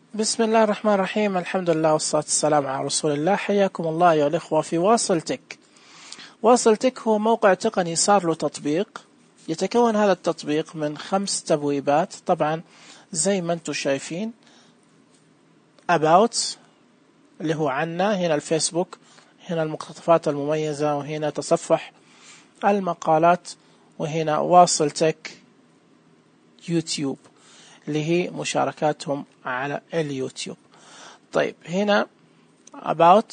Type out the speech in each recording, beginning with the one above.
بسم الله الرحمن الرحيم. الحمد لله والصلاة والسلام على رسول الله. حياكم الله يا الإخوة في واصل تك. واصل تك هو موقع تقني صار له تطبيق. يتكون هذا التطبيق من 5 تبويبات، طبعا زي ما انتم شايفين. About اللي هو عنا، هنا الفيسبوك، هنا المقتطفات المميزة، وهنا تصفح المقالات، وهنا واصل تك يوتيوب اللي هي مشاركاتهم على اليوتيوب. طيب هنا about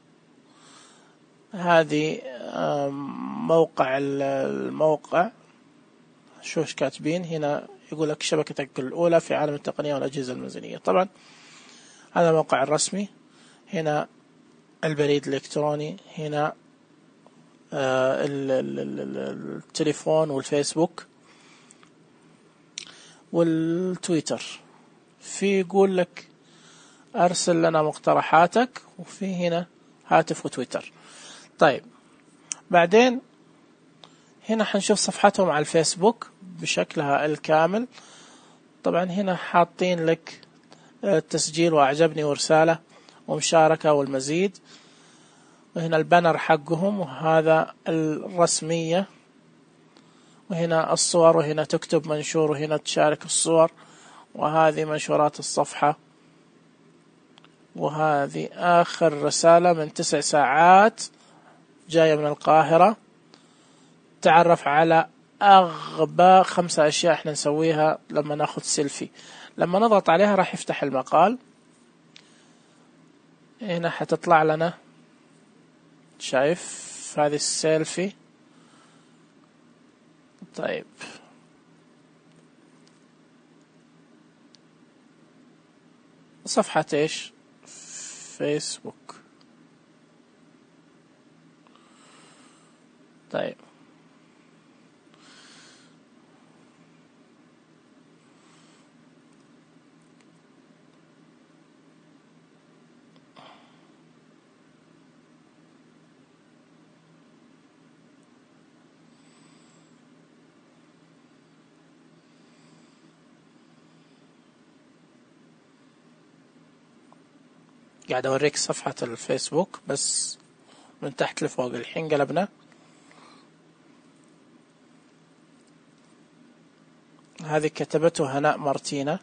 هذه الموقع شو كاتبين هنا، يقول لك شبكتك الأولى في عالم التقنية والأجهزة المنزلية. طبعا هذا الموقع الرسمي. هنا البريد الإلكتروني، هنا التليفون والفيسبوك والتويتر. في يقول لك أرسل لنا مقترحاتك، وفي هنا هاتف وتويتر. طيب بعدين هنا حنشوف صفحتهم على الفيسبوك بشكلها الكامل. طبعا هنا حاطين لك تسجيل وأعجبني ورسالة ومشاركة والمزيد، وهنا البانر حقهم، وهذا الرسمية، وهنا الصور، وهنا تكتب منشور، وهنا تشارك الصور، وهذه منشورات الصفحة، وهذه آخر رسالة من 9 ساعات جاية من القاهرة. تعرف على أغبى 5 أشياء احنا نسويها لما ناخذ سيلفي. لما نضغط عليها راح يفتح المقال. هنا حتطلع لنا، شايف هذه السيلفي. طيب صفحة ايش؟ فيسبوك. طيب قاعد أوريك صفحة الفيسبوك بس من تحت لفوق. الحين قلبنا، هذه كتبته هناء مارتينا.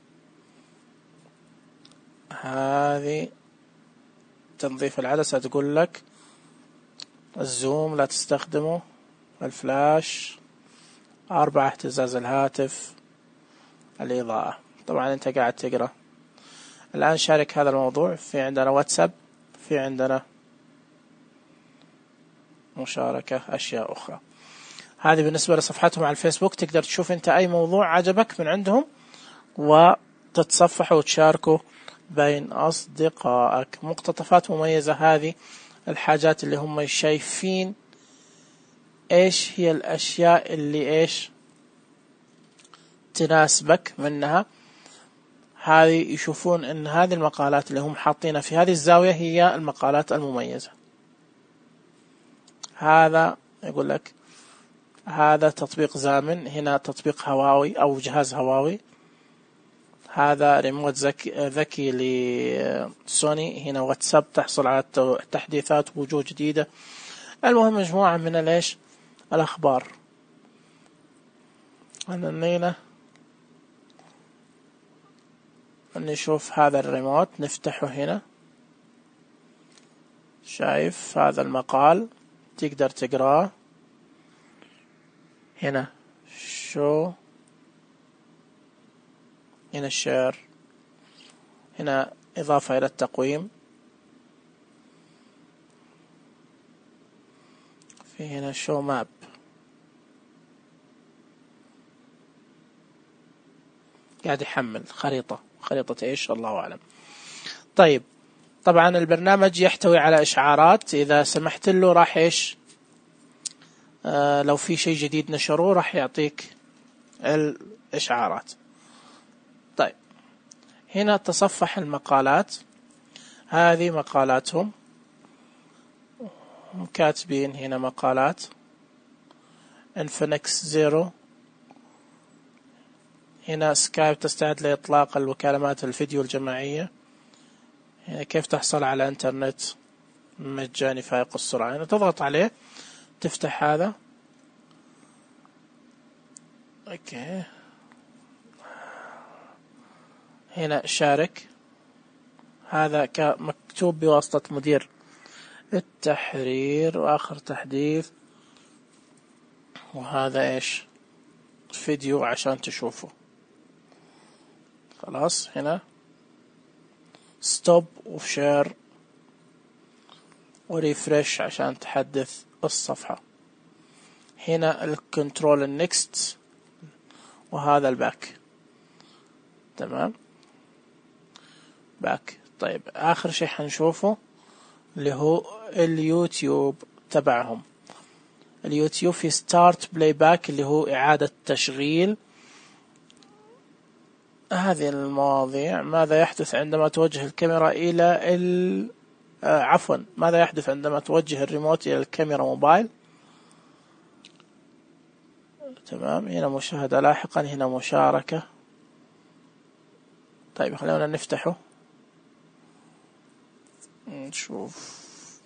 هذه تنظيف العدسة، تقول لك الزوم لا تستخدمه، الفلاش، 4 اهتزاز الهاتف، الإضاءة. طبعا أنت قاعد تقرأ. الآن شارك هذا الموضوع. في عندنا واتساب، في عندنا مشاركة، أشياء أخرى. هذه بالنسبة لصفحتهم على الفيسبوك. تقدر تشوف أنت أي موضوع عجبك من عندهم وتتصفح وتشاركه بين أصدقائك. مقتطفات مميزة، هذه الحاجات اللي هم شايفين إيش هي الأشياء اللي إيش تناسبك منها. هذه يشوفون أن هذه المقالات اللي هم حاطينها في هذه الزاوية هي المقالات المميزة. هذا يقول لك هذا تطبيق زامن، هنا تطبيق هواوي أو جهاز هواوي. هذا ريموت ذكي لسوني. هنا واتساب، تحصل على تحديثات ووجوه جديدة. المهم مجموعة من الأخبار. هنا نشوف هذا الريموت، نفتحه هنا. شايف هذا المقال، تقدر تقراه. هنا شو، هنا الشير، هنا إضافة إلى التقويم، في هنا شو ماب. قاعد يحمل خريطة إيش الله أعلم. طيب طبعا البرنامج يحتوي على إشعارات، إذا سمحت له راح إيش لو في شيء جديد نشروه راح يعطيك الإشعارات. طيب هنا تصفح المقالات، هذه مقالاتهم. كاتبين هنا مقالات انفينكس زيرو. هنا سكايب تستعد لإطلاق المكالمات الفيديو الجماعية. هنا كيف تحصل على انترنت مجاني فائق السرعة. هنا تضغط عليه تفتح هذا. اوكي، هنا شارك، هذا مكتوب بواسطة مدير التحرير واخر تحديث، وهذا ايش فيديو عشان تشوفه. خلاص هنا ستوب وشير وريفرش عشان تحدث الصفحة. هنا الكنترول النكست، وهذا الباك. تمام، باك. طيب آخر شيء حنشوفه اللي هو اليوتيوب تبعهم. اليوتيوب في ستارت بلاي باك اللي هو إعادة تشغيل. هذه المواضيع، ماذا يحدث عندما توجه الكاميرا إلى عفوا، ماذا يحدث عندما توجه الريموت إلى الكاميرا موبايل. تمام، هنا مشاهدة لاحقا، هنا مشاركة. طيب خلونا نفتحه نشوف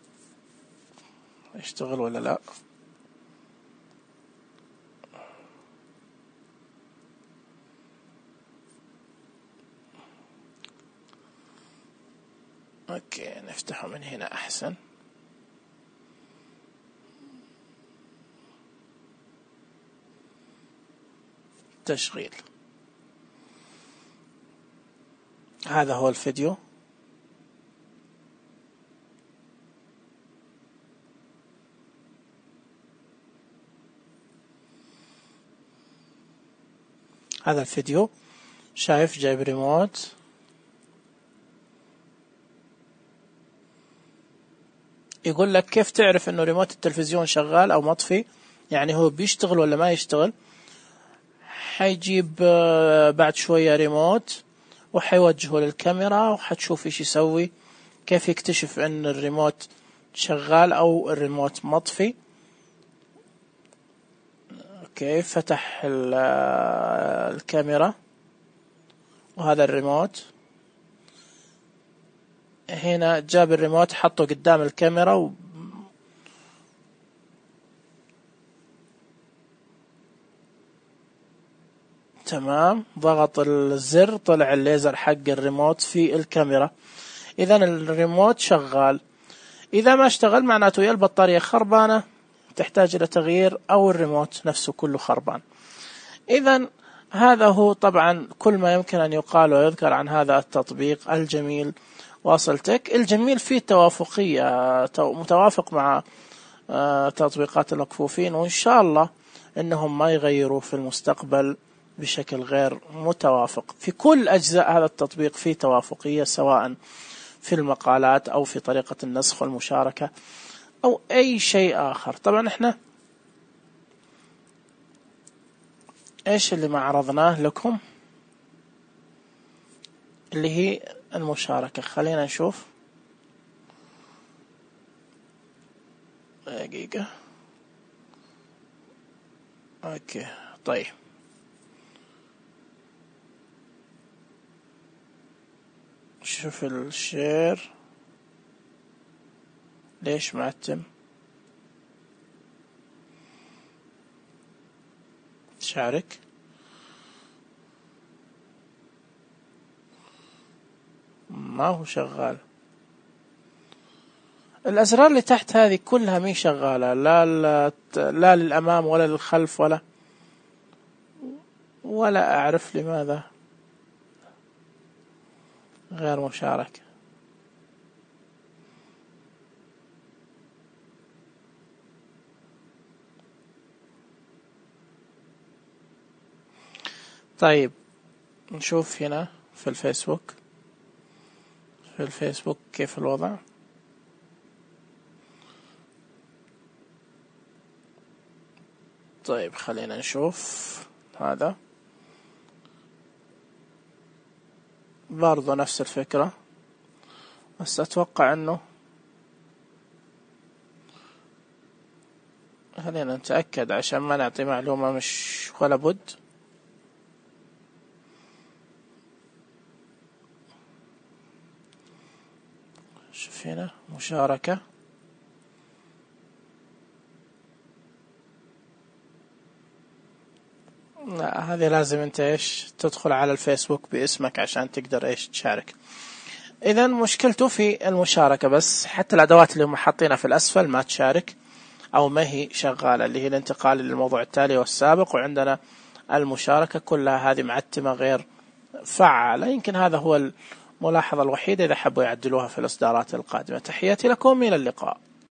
يشتغل ولا لا. اوكي، نفتحه من هنا احسن. تشغيل. هذا هو الفيديو. هذا الفيديو شايف جايب ريموت. يقول لك كيف تعرف انه ريموت التلفزيون شغال او مطفي، يعني هو بيشتغل ولا ما يشتغل. حيجيب بعد شوية ريموت وحيوجهه للكاميرا وحتشوف ايش يسوي، كيف يكتشف ان الريموت شغال او الريموت مطفي. اوكي، فتح الكاميرا وهذا الريموت. هنا جاب الريموت حطه قدام الكاميرا تمام، ضغط الزر طلع الليزر حق الريموت في الكاميرا. اذا الريموت شغال. اذا ما اشتغل معناته يا البطارية خربانة تحتاج الى تغيير او الريموت نفسه كله خربان. اذا هذا هو طبعا كل ما يمكن ان يقال ويذكر عن هذا التطبيق الجميل واصل تك. الجميل فيه توافقية، متوافق مع تطبيقات المكفوفين، وإن شاء الله إنهم ما يغيروا في المستقبل بشكل غير متوافق. في كل أجزاء هذا التطبيق في توافقية، سواء في المقالات أو في طريقة النسخ والمشاركة أو أي شيء آخر. طبعا إحنا إيش اللي ما عرضناه لكم اللي هي المشاركة. خلينا نشوف دقيقة. اوكي طيب، شوف الشير ليش معتم. شارك. ما هو شغال. الأزرار اللي تحت هذه كلها مي شغالة، لا للأمام ولا للخلف ولا أعرف لماذا غير مشاركة. طيب نشوف هنا في الفيسبوك. في الفيسبوك كيف الوضع. طيب خلينا نشوف هذا برضو نفس الفكرة، بس أتوقع أنه خلينا نتأكد عشان ما نعطي معلومة مش ولا بد. شوف هنا مشاركة، لا هذه لازم انت ايش تدخل على الفيسبوك باسمك عشان تقدر ايش تشارك. اذا مشكلته في المشاركة بس، حتى الادوات اللي هم حاطينها في الاسفل ما تشارك او ما هي شغالة، اللي هي الانتقال للموضوع التالي والسابق، وعندنا المشاركة كلها هذه معتمة غير فعالة. يمكن هذا هو الملاحظة الوحيدة، إذا حبوا يعدلوها في الإصدارات القادمة. تحياتي لكم، إلى اللقاء.